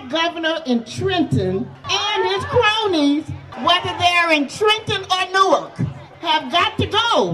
governor in Trenton and his cronies, whether they're in Trenton or Newark, have got to go.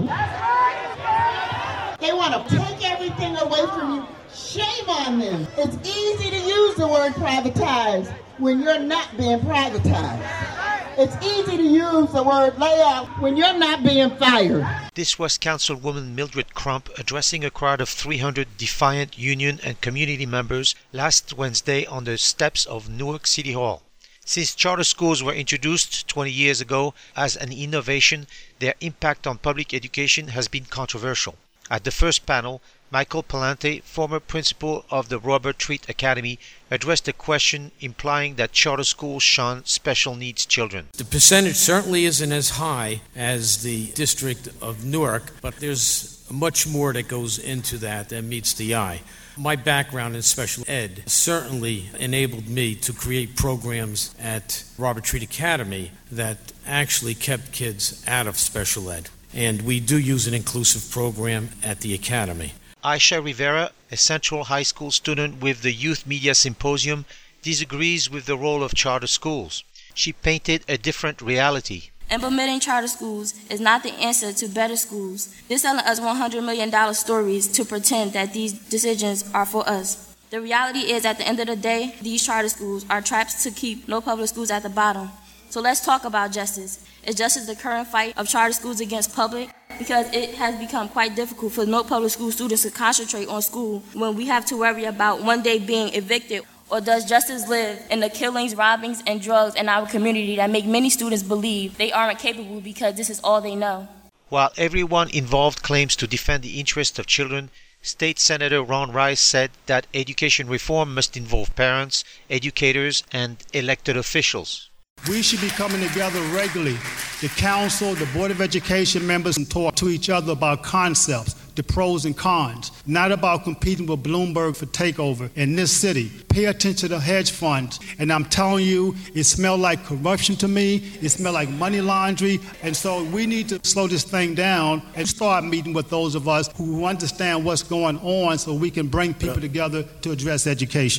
They want to take everything away from you. Shame on them. It's easy to use the word privatize when you're not being privatized. It's easy to use the word layoff when you're not being fired. This was Councilwoman Mildred Crump addressing a crowd of 300 defiant union and community members last Wednesday on the steps of Newark City Hall. Since charter schools were introduced 20 years ago as an innovation, their impact on public education has been controversial. At the first panel, Michael Palante, former principal of the Robert Treat Academy, addressed a question implying that charter schools shun special needs children. The percentage certainly isn't as high as the District of Newark, but there's much more that goes into that meets the eye. My background in special ed certainly enabled me to create programs at Robert Treat Academy that actually kept kids out of special ed. And we do use an inclusive program at the Academy. Aisha Rivera, a Central High School student with the Youth Media Symposium, disagrees with the role of charter schools. She painted a different reality. Implementing charter schools is not the answer to better schools. They're selling us $100 million stories to pretend that these decisions are for us. The reality is, at the end of the day, these charter schools are traps to keep no public schools at the bottom. So let's talk about justice. Is justice the current fight of charter schools against public? Because it has become quite difficult for no public school students to concentrate on school when we have to worry about one day being evicted. Or does justice live in the killings, robbings, and drugs in our community that make many students believe they aren't capable because this is all they know? While everyone involved claims to defend the interests of children, State Senator Ron Rice said that education reform must involve parents, educators, and elected officials. We should be coming together regularly, the council, the Board of Education members, and talk to each other about concepts, the pros and cons, not about competing with Bloomberg for takeover in this city. Pay attention to hedge funds. And I'm telling you, it smelled like corruption to me. It smelled like money laundering. And so we need to slow this thing down and start meeting with those of us who understand what's going on so we can bring people together to address education.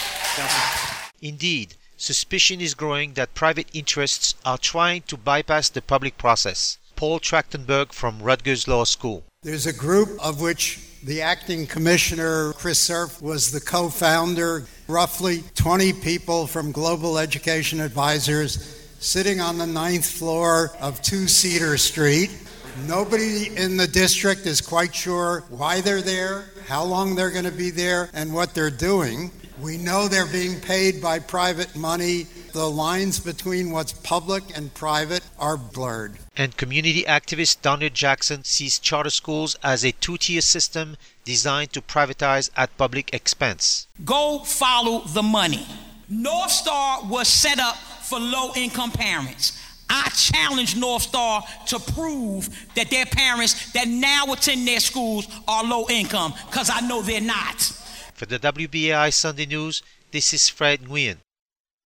Indeed, suspicion is growing that private interests are trying to bypass the public process. Paul Trachtenberg from Rutgers Law School. There's a group of which the acting commissioner, Chris Cerf, was the co-founder. Roughly 20 people from Global Education Advisors sitting on the 9th floor of 2 Cedar Street. Nobody in the district is quite sure why they're there, how long they're going to be there, and what they're doing. We know they're being paid by private money. The lines between what's public and private are blurred. And community activist Donald Jackson sees charter schools as a two-tier system designed to privatize at public expense. Go follow the money. North Star was set up for low-income parents. I challenge North Star to prove that their parents that now attend their schools are low income, because I know they're not. For the WBAI Sunday News, this is Fred Nguyen.